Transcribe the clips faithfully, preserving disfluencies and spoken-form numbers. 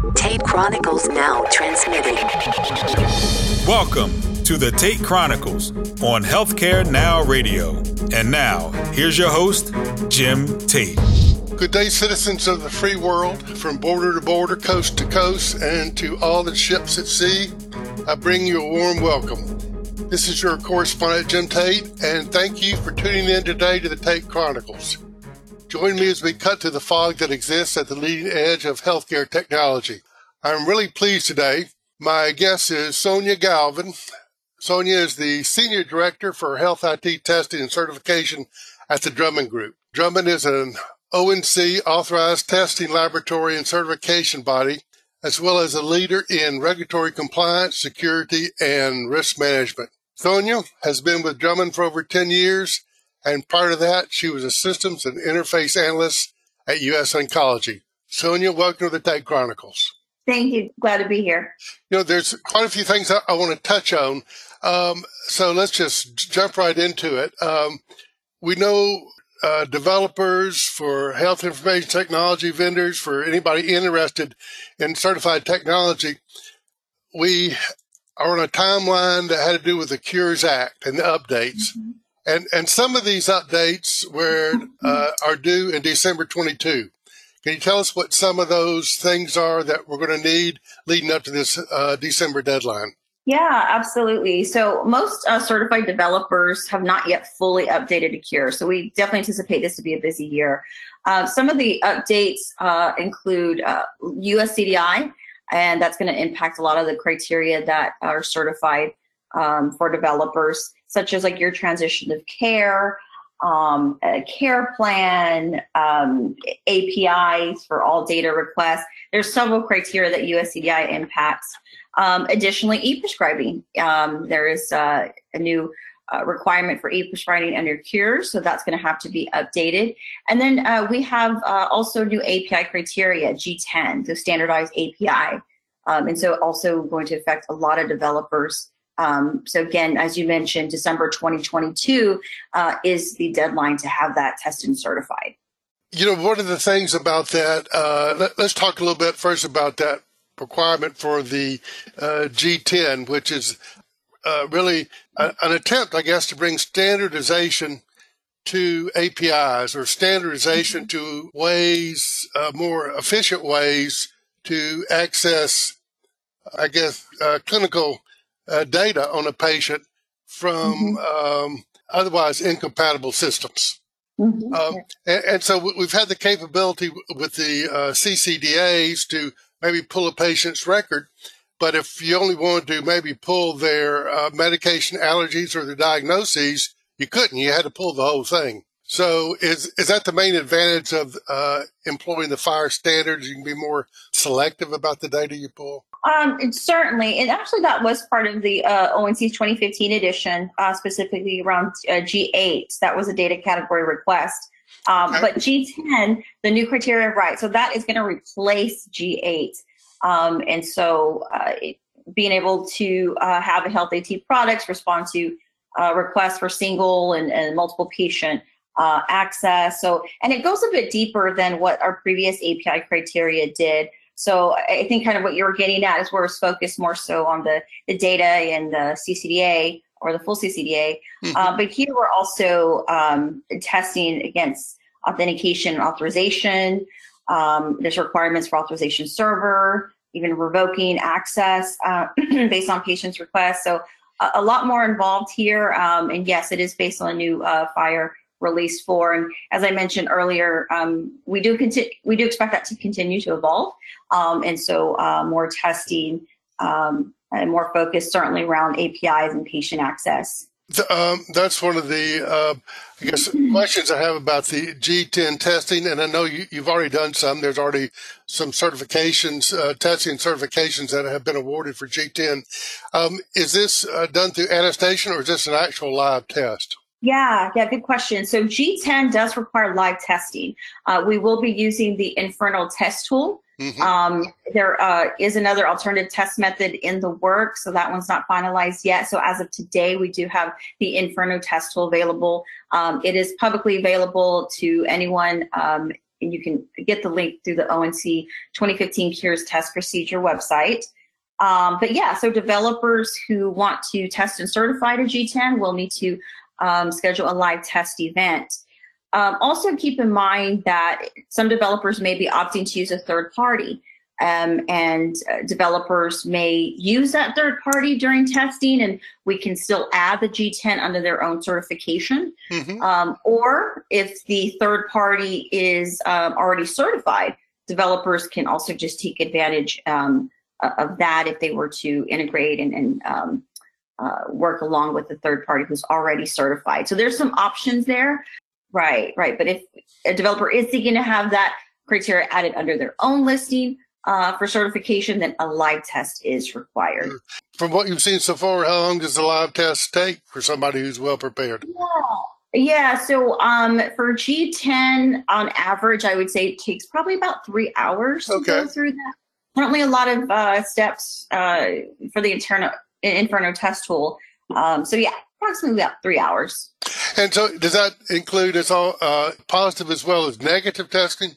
Tate Chronicles now transmitting. Welcome to the Tate Chronicles on Healthcare Now Radio. And now, here's your host, Jim Tate. Good day, citizens of the free world, from border to border, coast to coast, and to all the ships at sea. I bring you a warm welcome. This is your correspondent, Jim Tate, and thank you for tuning in today to the Tate Chronicles. Join me as we cut through the fog that exists at the leading edge of healthcare technology. I'm really pleased today. My guest is Sonia Galvin. Sonia is the Senior Director for Health I T Testing and Certification at the Drummond Group. Drummond is an O N C authorized testing laboratory and certification body, as well as a leader in regulatory compliance, security, and risk management. Sonia has been with Drummond for over ten years, and prior to that, she was a systems and interface analyst at U S Oncology. Sonia, welcome to the Tate Chronicles. Thank you. Glad to be here. You know, there's quite a few things I, I want to touch on, um, so let's just jump right into it. Um, we know uh, developers for health information technology vendors, for anybody interested in certified technology, we are on a timeline that had to do with the Cures Act and the updates. Mm-hmm. And and some of these updates were uh, are due in December twenty-two. Can you tell us what some of those things are that we're going to need leading up to this uh, December deadline? Yeah, absolutely. So most uh, certified developers have not yet fully updated to Cure. So we definitely anticipate this to be a busy year. Uh, some of the updates uh, include uh, U S C D I, and that's going to impact a lot of the criteria that are certified um, for developers, such as like your transition of care, um, a care plan, um, A P Is for all data requests. There's several criteria that U S C D I impacts. Um, additionally, e-prescribing. Um, there is uh, a new uh, requirement for e-prescribing under Cures, so that's going to have to be updated. And then uh, we have uh, also new A P I criteria, G ten, the standardized A P I. Um, and so also going to affect a lot of developers. Um, so again, as you mentioned, December twenty twenty-two uh, is the deadline to have that tested and certified. You know, one of the things about that, uh, let, let's talk a little bit first about that requirement for the uh, G ten, which is uh, really a, an attempt, I guess, to bring standardization to A P Is, or standardization mm-hmm. to ways, uh, more efficient ways to access, I guess, uh, clinical Uh, data on a patient from mm-hmm. um, otherwise incompatible systems. Mm-hmm. Um, and, and so we've had the capability w- with the uh, C C D As to maybe pull a patient's record, but if you only wanted to maybe pull their uh, medication allergies or their diagnoses, you couldn't. You had to pull the whole thing. So is is that the main advantage of uh, employing the FHIR standards? You can be more selective about the data you pull? Um, it, certainly. And actually, that was part of the uh, O N C's twenty fifteen edition, uh, specifically around uh, G eight. That was a data category request. Um, okay. But G ten, the new criteria, right, so that is going to replace G eight. Um, and so uh, it, being able to uh, have a Health AT products respond to uh, requests for single and, and multiple patient uh, access. So, and it goes a bit deeper than what our previous A P I criteria did. So I think kind of what you were getting at is where it's focused more so on the, the data and the C C D A or the full C C D A. Mm-hmm. Uh, but here we're also um, testing against authentication and authorization. Um, there's requirements for authorization server, even revoking access uh, based on patient's requests. So a, a lot more involved here. Um, and yes, it is based on a new uh, FHIR Release four. And as I mentioned earlier, um, we do conti- we do expect that to continue to evolve. Um, and so uh, more testing um, and more focus certainly around A P Is and patient access. Um, that's one of the, uh, I guess, questions I have about the G ten testing. And I know you, you've already done some. There's already some certifications, uh, testing certifications that have been awarded for G ten. Um, is this uh, done through attestation, or is this an actual live test? Yeah, yeah, good question. So G ten does require live testing. Uh, we will be using the Inferno test tool. Mm-hmm. Um, there uh, is another alternative test method in the works, so that one's not finalized yet. So as of today, we do have the Inferno test tool available. Um, it is publicly available to anyone um, and you can get the link through the O N C twenty fifteen Cures Test Procedure website. Um, but yeah, so developers who want to test and certify to G ten will need to um, schedule a live test event. Um, also keep in mind that some developers may be opting to use a third party, um, and uh, developers may use that third party during testing, and we can still add the G ten under their own certification. Mm-hmm. Um, or if the third party is um, already certified, developers can also just take advantage um, of that if they were to integrate and, and um, uh, work along with the third party who's already certified. So there's some options there. Right, right. But if a developer is seeking to have that criteria added under their own listing uh, for certification, then a live test is required. From what you've seen so far, how long does the live test take for somebody who's well prepared? Yeah, yeah. So um, for G ten, on average, I would say it takes probably about three hours to okay. go through that. Currently, a lot of uh, steps uh, for the Inferno, Inferno test tool. Um, so yeah, approximately about three hours. And so does that include as all uh, positive as well as negative testing?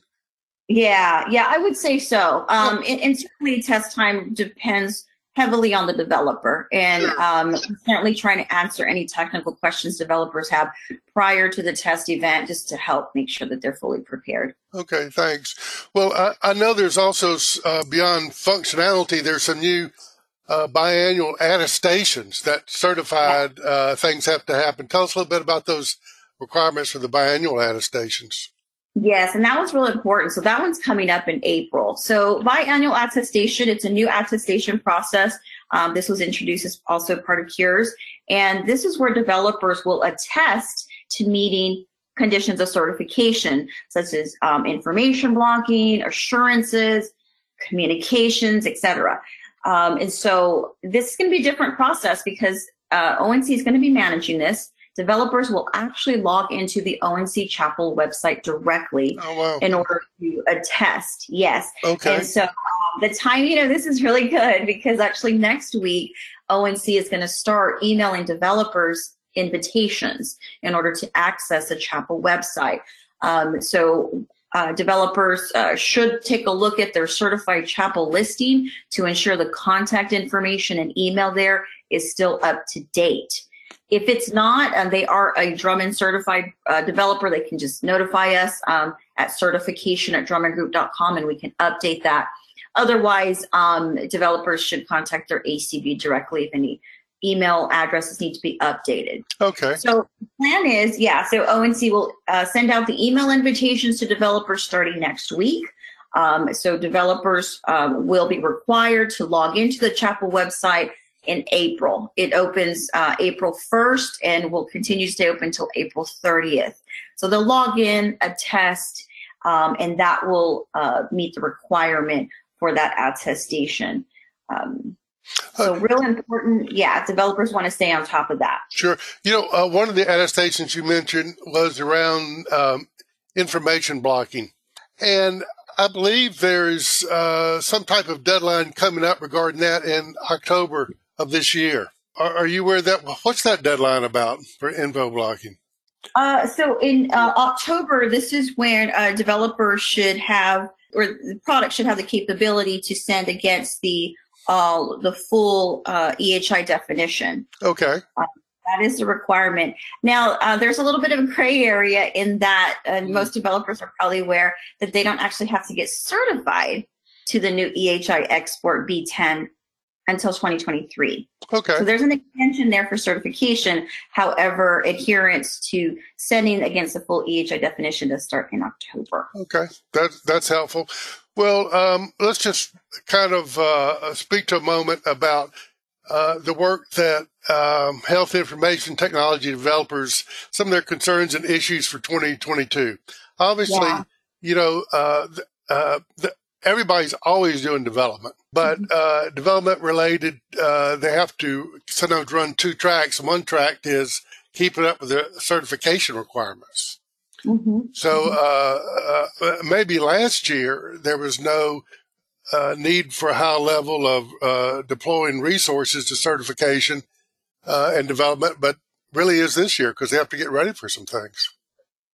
Yeah, yeah, I would say so. Um, and, and certainly test time depends heavily on the developer. And sure. um, certainly trying to answer any technical questions developers have prior to the test event just to help make sure that they're fully prepared. Okay, thanks. Well, I, I know there's also, uh, beyond functionality, there's some new uh, biannual attestations that certified uh, things have to happen. Tell us a little bit about those requirements for the biannual attestations. Yes, and that was really important. So that one's coming up in April. So biannual attestation, it's a new attestation process. Um, this was introduced as also part of Cures. And this is where developers will attest to meeting conditions of certification, such as um, information blocking, assurances, communications, et cetera. Um, and so this is going to be a different process because uh, O N C is going to be managing this. Developers will actually log into the O N C Chapel website directly oh, wow. in order to attest. Yes. Okay. And so um, the time, you know, this is really good because actually next week, O N C is going to start emailing developers invitations in order to access the Chapel website. Um, so uh, developers uh, should take a look at their certified Chapel listing to ensure the contact information and email there is still up to date. If it's not, and they are a Drummond certified uh, developer, they can just notify us um, at certification at drummond group dot com and we can update that. Otherwise, um, developers should contact their A C B directly if any email addresses need to be updated. Okay. So the plan is, yeah, so O N C will uh, send out the email invitations to developers starting next week. Um, so developers um, will be required to log into the Chapel website in April. It opens uh, April first and will continue to stay open until April thirtieth. So they'll log in, attest, um, and that will uh, meet the requirement for that attestation. Um, so real important, yeah, developers want to stay on top of that. Sure. You know, uh, one of the attestations you mentioned was around um, information blocking. And I believe there's uh, some type of deadline coming up regarding that in October of this year. Are, are you aware of that? What's that deadline about for info blocking? Uh, so in uh, October, this is when uh, developers should have, or the product should have the capability to send against the uh, the full uh, E H I definition. Okay. Uh, that is the requirement. Now, uh, there's a little bit of a gray area in that uh, mm. most developers are probably aware that they don't actually have to get certified to the new E H I export B ten until twenty twenty-three. Okay. So there's an extension there for certification. However, adherence to sending against the full E H I definition does start in October. Okay, that, that's helpful. Well, um, let's just kind of uh, speak to a moment about uh, the work that um, health information technology developers, some of their concerns and issues for twenty twenty-two. Obviously, yeah. you know, uh, uh, the, everybody's always doing development, but uh, development related, uh, they have to sometimes run two tracks. One track is keeping up with the certification requirements. Mm-hmm. So uh, uh, maybe last year there was no uh, need for a high level of uh, deploying resources to certification uh, and development, but really is this year because they have to get ready for some things.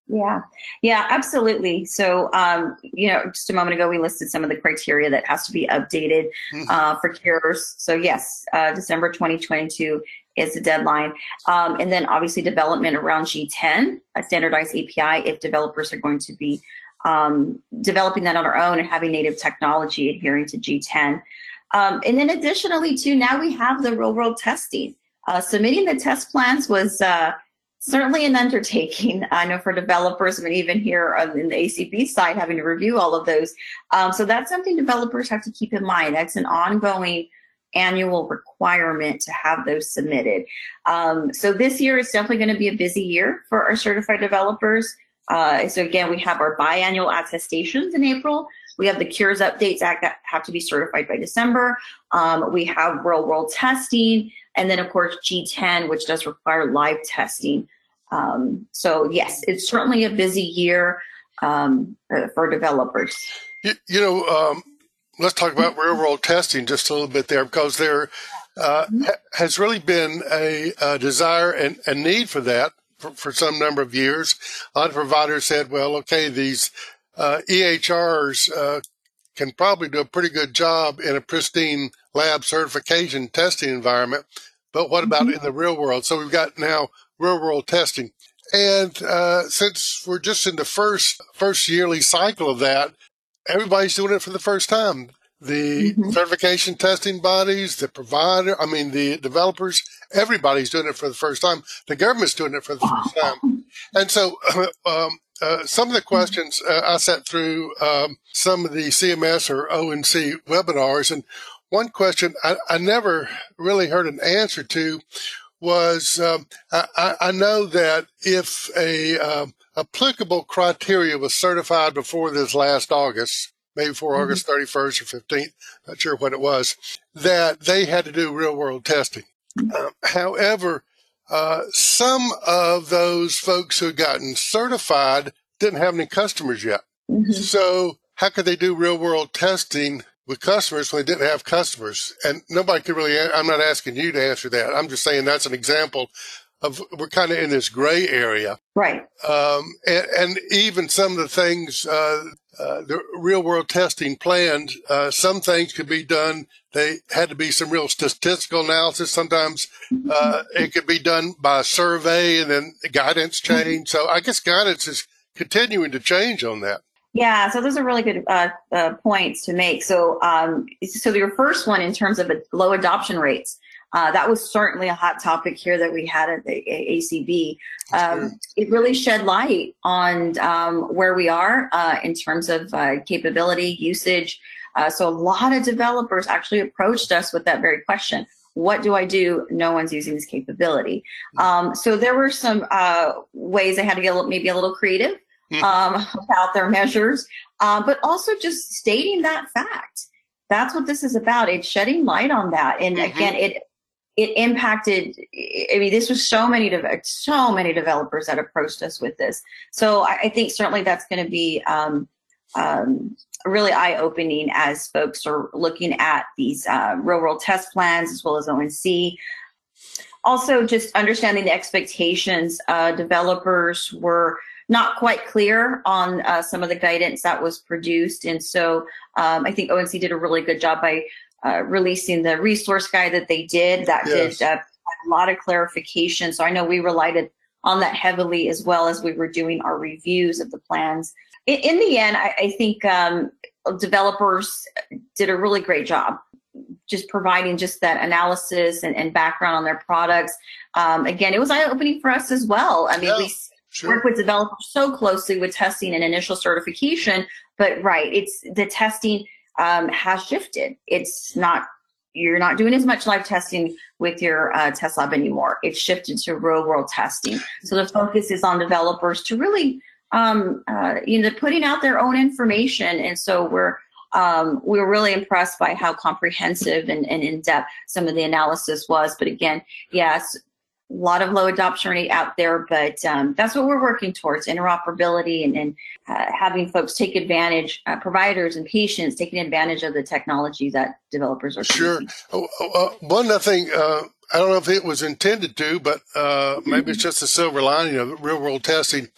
Yeah, yeah, absolutely. So, um, you know, just a moment ago, we listed some of the criteria that has to be updated uh, for cures. So, yes, uh, December twenty twenty-two is the deadline. Um, and then obviously development around G ten, a standardized A P I, if developers are going to be um, developing that on our own and having native technology adhering to G ten. Um, and then additionally, too, now we have the real world testing. Uh, submitting the test plans was uh, certainly an undertaking, I know, for developers, and even here on in the A C B side, having to review all of those. Um, so that's something developers have to keep in mind. That's an ongoing annual requirement to have those submitted. Um, so this year is definitely going to be a busy year for our certified developers. Uh, so again, we have our biannual attestations in April. We have the Cures updates that have to be certified by December. Um, we have real world testing. And then, of course, G ten, which does require live testing. Um, so, yes, it's certainly a busy year um, for developers. You, you know, um, let's talk about real world testing just a little bit there, because there uh, ha- has really been a, a desire and a need for that for, for some number of years. A lot of providers said, well, okay, these uh, E H Rs uh, can probably do a pretty good job in a pristine lab certification testing environment, but what about in the real world? So we've got now real world testing. And uh, since we're just in the first first yearly cycle of that, everybody's doing it for the first time. The mm-hmm. certification testing bodies, the provider, I mean, the developers, everybody's doing it for the first time. The government's doing it for the first time. And so um, uh, some of the questions uh, I sat through um, some of the C M S or O N C webinars, and one question I, I never really heard an answer to was um, I, I know that if a um, applicable criteria was certified before this last August, maybe before mm-hmm. August thirty-first or fifteenth, not sure when it was, that they had to do real world testing. Uh, however, uh, some of those folks who had gotten certified didn't have any customers yet. Mm-hmm. So how could they do real world testing with customers when they didn't have customers? And nobody could really, I'm not asking you to answer that. I'm just saying that's an example of, we're kind of in this gray area. Right. Um, and, and even some of the things, uh, uh, the real world testing planned, uh, some things could be done. They had to be some real statistical analysis. Sometimes, uh, it could be done by a survey and then the guidance change. So I guess guidance is continuing to change on that. Yeah, so those are really good uh, uh, points to make. So, um, so your first one in terms of low adoption rates, uh, that was certainly a hot topic here that we had at the A C B. Um, it really shed light on um, where we are uh, in terms of uh, capability, usage. Uh, so a lot of developers actually approached us with that very question. What do I do? No one's using this capability. Um, so there were some uh, ways they had to get a little, maybe a little creative um, about their measures, uh, but also just stating that fact. That's what this is about. It's shedding light on that. And mm-hmm. again, it it impacted, I mean, this was so many, so many developers that approached us with this. So I, I think certainly that's going to be um, um, really eye-opening as folks are looking at these uh, real-world test plans as well as O N C. Also, just understanding the expectations. Uh, developers were not quite clear on uh, some of the guidance that was produced. And so um, I think O N C did a really good job by uh, releasing the resource guide that they did. That yes. did uh, a lot of clarification. So I know we relied on that heavily as well as we were doing our reviews of the plans. In, in the end, I, I think um, developers did a really great job just providing just that analysis and, and background on their products. Um, again, it was eye-opening for us as well. I mean, yeah. we Sure. work with developers so closely with testing and initial certification, but right, it's the testing um, has shifted. It's not, you're not doing as much live testing with your uh, test lab anymore. It's shifted to real world testing. So the focus is on developers to really, um, uh, you know, putting out their own information. And so we're, um, we were really impressed by how comprehensive and, and in-depth some of the analysis was. But again, yes, a lot of low adoption rate out there, but um, that's what we're working towards, interoperability and, and uh, having folks take advantage, uh, providers and patients taking advantage of the technology that developers are Sure. using. Oh, uh, one other thing, uh, I don't know if it was intended to, but uh, maybe it's just a silver lining of real world testing.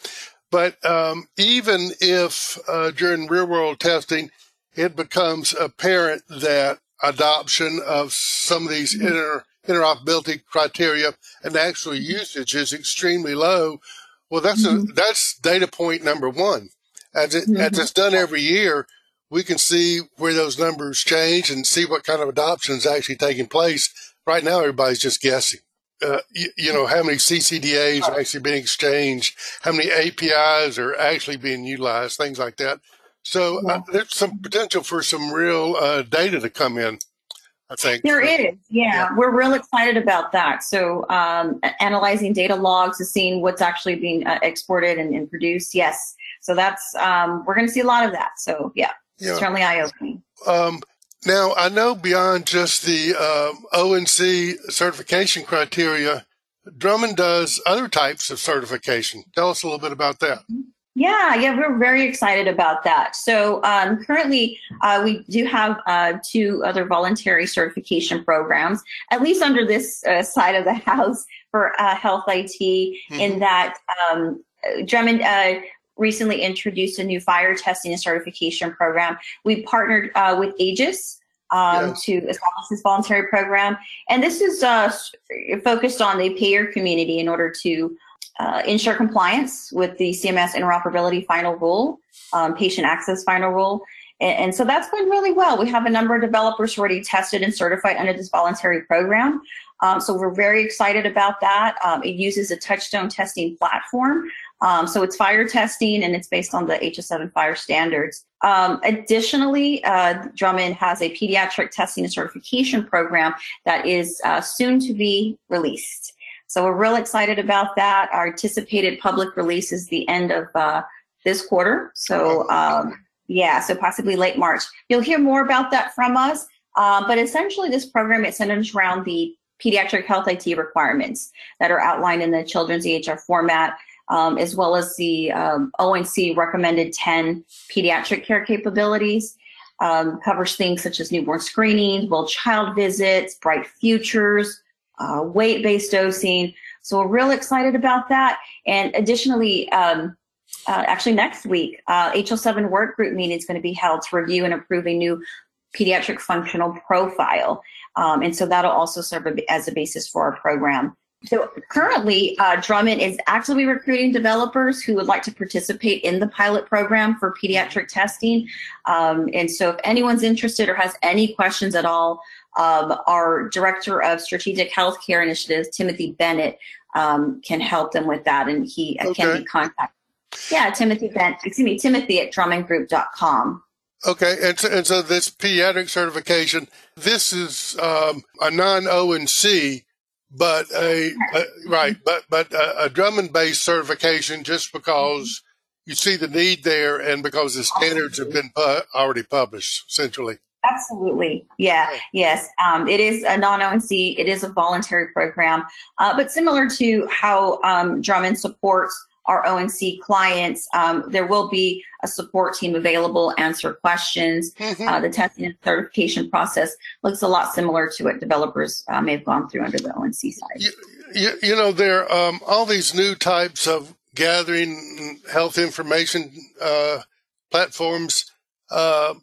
But um, even if uh, during real-world testing, it becomes apparent that adoption of some of these inter- interoperability criteria and actual usage is extremely low, well, that's a, that's data point number one. As it, Mm-hmm. as it's done every year, we can see where those numbers change and see what kind of adoption is actually taking place. Right now, everybody's just guessing. Uh, you, you know, how many C C D As are actually being exchanged, how many A P Is are actually being utilized, things like that. So uh, there's some potential for some real uh, data to come in, I think. There so, is, yeah. yeah. We're real excited about that. So um, analyzing data logs and seeing what's actually being uh, exported and, and produced, yes. So that's, um, we're going to see a lot of that. So yeah, Yeah. certainly eye-opening. Um, now, I know beyond just the um, O N C certification criteria, Drummond does other types of certification. Tell us a little bit about that. Yeah, yeah, we're very excited about that. So um, currently, uh, we do have uh, two other voluntary certification programs, at least under this uh, side of the house for uh, health I T, mm-hmm. in that um, Drummond uh, recently introduced a new fire testing and certification program. We partnered uh, with Aegis um, yes. to establish this voluntary program. And this is uh, focused on the payer community in order to uh, ensure compliance with the C M S interoperability final rule, um, patient access final rule. And, and so that's going really well. We have a number of developers already tested and certified under this voluntary program. Um, so we're very excited about that. Um, it uses a touchstone testing platform. Um, so it's fire testing, and it's based on the H S seven fire standards. Um, additionally, uh, Drummond has a pediatric testing and certification program that is uh, soon to be released. So we're real excited about that. Our anticipated public release is the end of uh, this quarter. So um, yeah, so possibly late March. You'll hear more about that from us. Uh, but essentially, this program is centered around the pediatric health I T requirements that are outlined in the children's E H R format, um, as well as the um, O N C recommended ten pediatric care capabilities. Um, covers things such as newborn screening, well child visits, bright futures, uh, weight-based dosing. So we're real excited about that. And additionally, um, uh, actually next week, uh, H L seven work group meeting is going to be held to review and approve a new pediatric functional profile. Um, and so that'll also serve as a basis for our program. So currently, uh, Drummond is actively recruiting developers who would like to participate in the pilot program for pediatric testing. Um, and so if anyone's interested or has any questions at all, um, our Director of Strategic Healthcare Initiatives, Timothy Bennett, um, can help them with that. And he uh, okay. can be contacted. Yeah, Timothy Bennett, excuse me, Timothy at drummond group dot com. Okay, and so, and so this pediatric certification, this is um, a non-O N C, but a, a right, but but a, a Drummond-based certification, just because you see the need there, and because the standards have been pu- already published, essentially. Absolutely, yeah, yes. Um, it is a non-O N C. It is a voluntary program, uh, but similar to how um, Drummond supports our O N C clients, um, there will be a support team available, answer questions. Mm-hmm. Uh, the testing and certification process looks a lot similar to what developers uh, may have gone through under the O N C side. You, you, you know, there are um, all these new types of gathering health information uh, platforms, uh,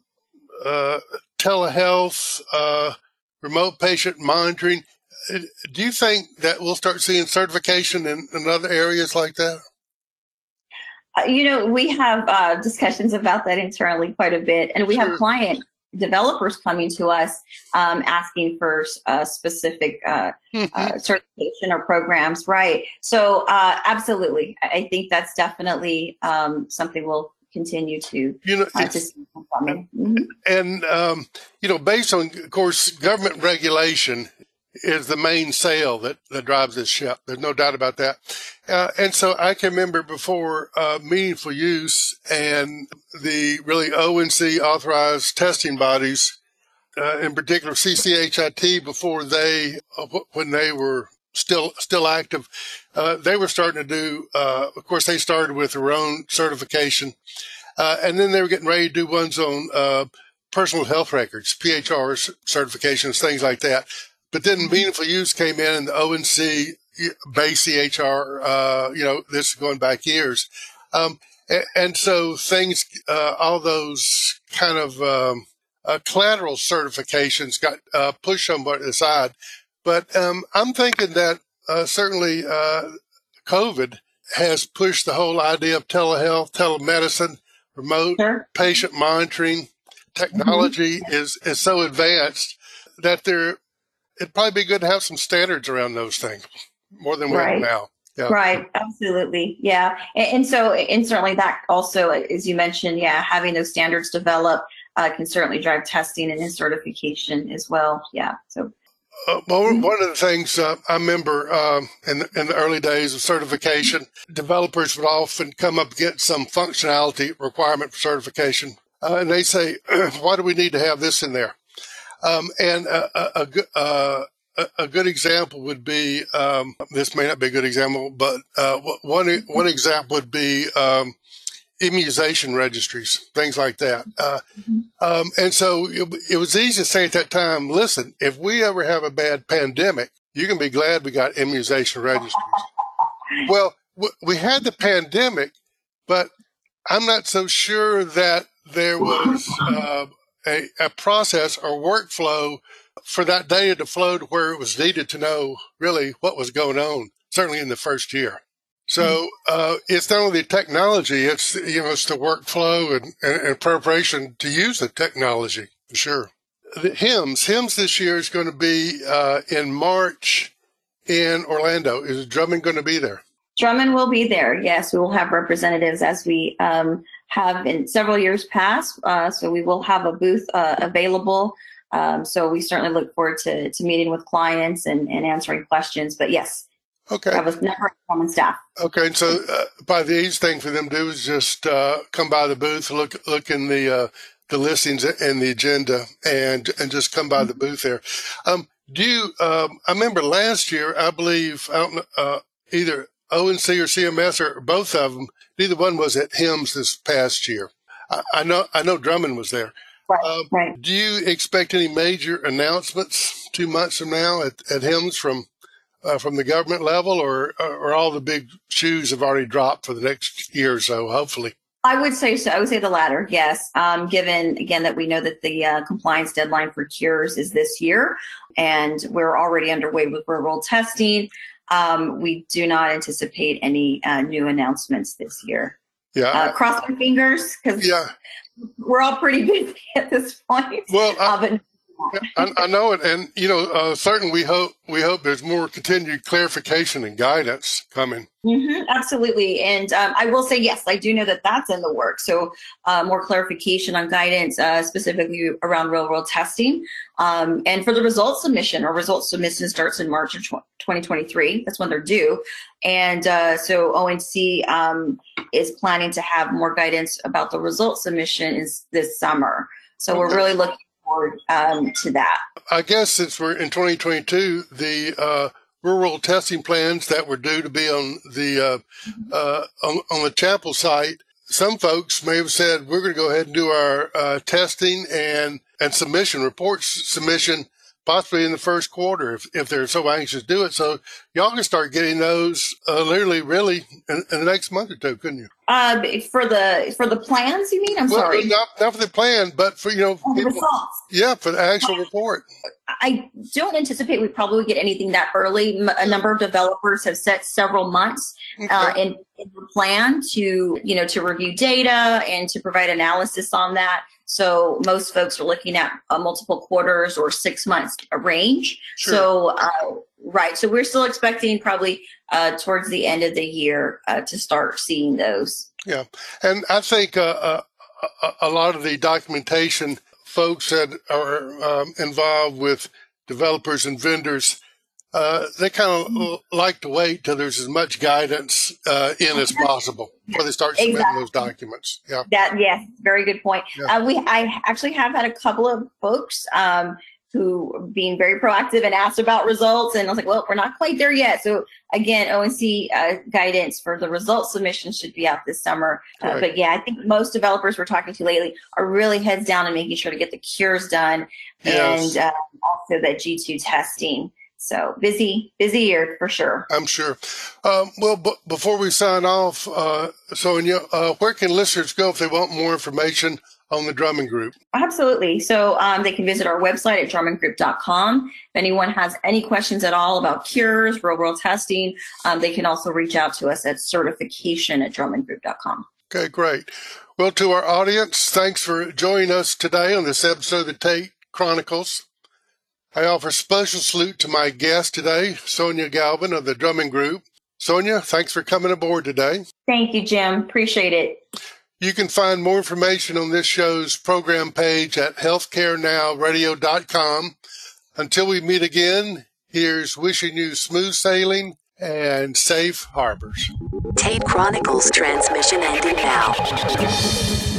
uh, telehealth, uh, remote patient monitoring. Do you think that we'll start seeing certification in, in other areas like that? You know, we have uh, discussions about that internally quite a bit, and we sure. have client developers coming to us um, asking for uh, specific uh, mm-hmm. uh, certification or programs, right? So uh, absolutely, I think that's definitely um, something we'll continue to, you know, uh, to see coming. Mm-hmm. And, um, you know, based on, of course, government regulation is the main sail that, that drives this ship. There's no doubt about that. Uh, and so I can remember before uh, meaningful use and the really O N C authorized testing bodies, uh, in particular C C H I T, before they, uh, when they were still still active, uh, they were starting to do, uh, of course, they started with their own certification. Uh, and then they were getting ready to do ones on uh, personal health records, P H Rs, certifications, things like that. But then meaningful use came in, and the O N C base C H R, uh, you know, this is going back years. Um, and, and so things, uh, all those kind of um, uh, collateral certifications got uh, pushed somewhat aside. But um, I'm thinking that uh, certainly uh, COVID has pushed the whole idea of telehealth, telemedicine, remote Sure. patient monitoring. Technology mm-hmm. is, is so advanced that there it'd probably be good to have some standards around those things more than we right. have now. Yeah. Right. Absolutely. Yeah. And, and so, and certainly that also, as you mentioned, yeah, having those standards developed uh, can certainly drive testing and certification as well. Yeah. So. Uh, well, one of the things uh, I remember um, in, the, in the early days of certification, developers would often come up against some functionality requirement for certification. Uh, and they say, why do we need to have this in there? Um, and a, a, a, uh, a good example would be, um, this may not be a good example, but uh, one, one example would be um, immunization registries, things like that. Uh, um, and so it, it was easy to say at that time, listen, if we ever have a bad pandemic, you can be glad we got immunization registries. Well, w- we had the pandemic, but I'm not so sure that there was uh, a, a process or workflow for that data to flow to where it was needed to know really what was going on, certainly in the first year. So uh, it's not only the technology, it's, you know, it's the workflow and, and, and preparation to use the technology, for sure. The HIMSS, HIMSS this year is going to be uh, in March in Orlando. Is Drummond going to be there? Drummond will be there. Yes, we will have representatives as we um, have in several years past. Uh, so we will have a booth uh, available. Um, so we certainly look forward to, to meeting with clients and, and answering questions. But yes, okay. We have a number of common staff. Okay, and so uh, probably the easiest thing for them to do is just uh, come by the booth, look look in the uh, the listings and the agenda, and and just come by the booth there. Um, do you? Um, I remember last year, I believe, I don't know, uh, either O N C or C M S or both of them. Neither one was at HIMSS this past year. I, I know I know Drummond was there. Right, um, right. Do you expect any major announcements two months from now at, at HIMSS from uh, from the government level, or or all the big shoes have already dropped for the next year or so? Hopefully. I would say so. I would say the latter, yes. Um, given, again, that we know that the uh, compliance deadline for cures is this year, and we're already underway with real-world testing, um, we do not anticipate any uh, new announcements this year. Yeah. Uh, cross my fingers, because yeah. we're all pretty busy at this point. Well, I, uh, but I, I know it, and you know, uh, certainly we hope we hope there's more continued clarification and guidance coming. Mm-hmm, absolutely, and um, I will say yes, I do know that that's in the works. So uh, more clarification on guidance, uh, specifically around real-world testing, um, and for the results submission. Our results submission starts in March of twenty twenty-three. That's when they're due, and uh, so O N C um, is planning to have more guidance about the results submission is this summer. So okay. We're really looking forward um, to that. I guess since we're in twenty twenty-two, the uh, rural testing plans that were due to be on the uh, uh, on, on the chapel site, some folks may have said we're going to go ahead and do our uh, testing and and submission reports submission possibly in the first quarter if, if they're so anxious to do it. So y'all can start getting those uh, literally, really in, in the next month or two, couldn't you? Uh, for the for the plans, you mean? I'm well, sorry. Not, not for the plan, but for, you know, oh, people, the results. Yeah, for the actual report. I don't anticipate we probably would get anything that early. A number of developers have set several months okay. uh, in, in the plan to, you know, to review data and to provide analysis on that. So most folks are looking at uh, multiple quarters or six months range. Sure. So, uh, right. So we're still expecting probably uh, towards the end of the year uh, to start seeing those. Yeah. And I think uh, uh, a lot of the documentation folks that are um, involved with developers and vendors, uh, they kind of mm-hmm. like to wait till there's as much guidance uh, in as possible before they start submitting exactly. those documents. Yeah. That yes, very good point. Yeah. Uh, we I actually have had a couple of folks um, who being very proactive and asked about results, and I was like, well, we're not quite there yet. So again, O N C uh, guidance for the results submission should be out this summer. Uh, right. But yeah, I think most developers we're talking to lately are really heads down and making sure to get the cures done, yes. and uh, also that G two testing. So busy, busy year for sure. I'm sure. Um, well, b- before we sign off, uh, Sonia, uh, where can listeners go if they want more information on the Drummond Group? Absolutely. So um, they can visit our website at drummond group dot com. If anyone has any questions at all about cures, real world testing, um, they can also reach out to us at certification at drummond group dot com. Okay, great. Well, to our audience, thanks for joining us today on this episode of the Tate Chronicles. I offer special salute to my guest today, Sonia Galvin of the Drummond Group. Sonia, thanks for coming aboard today. Thank you, Jim. Appreciate it. You can find more information on this show's program page at healthcare now radio dot com. Until we meet again, here's wishing you smooth sailing and safe harbors. Tate Chronicles transmission ending now.